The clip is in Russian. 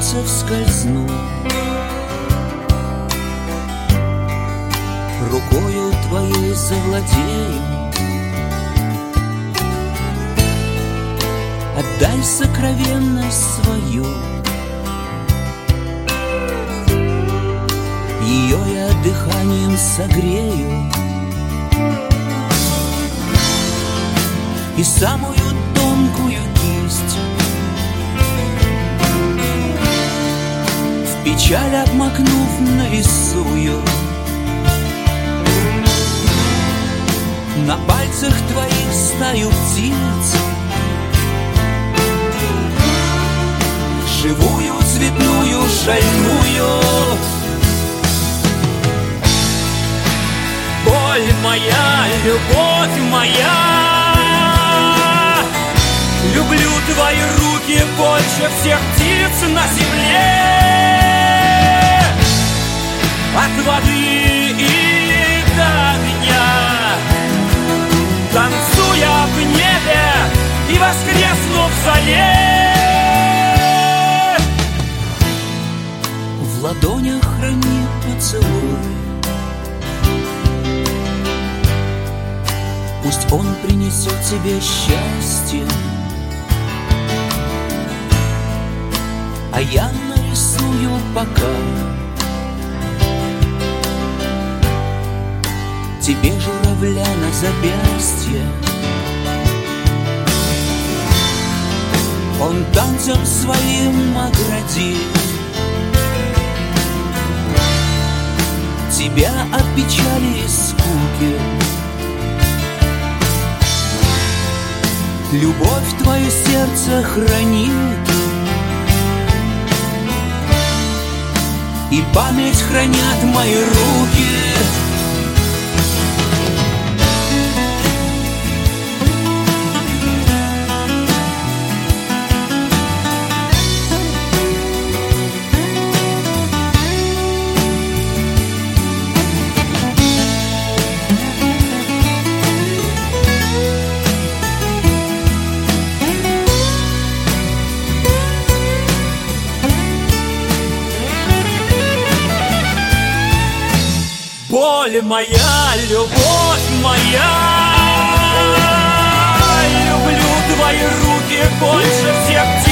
пальцев скользну, рукою твоей завладею. Отдай сокровенность свою, ее я дыханием согрею, и самую тонкую кисть в печаль обмакнув нарисую. На пальцах твоих стаю птиц, живую, цветную, шальную. Боль моя, любовь моя, люблю твои руки больше всех птиц на земле. От воды и до огня, танцуя в небе и воскресну в зале. В ладонях храни поцелуй, пусть он принесет тебе счастье, а я нарисую пока тебе журавля на запястье. Он танцем своим оградит тебя от печали и скуки. Любовь твое сердце хранит, и память хранят мои руки. Боль моя, любовь моя, люблю твои руки больше всех.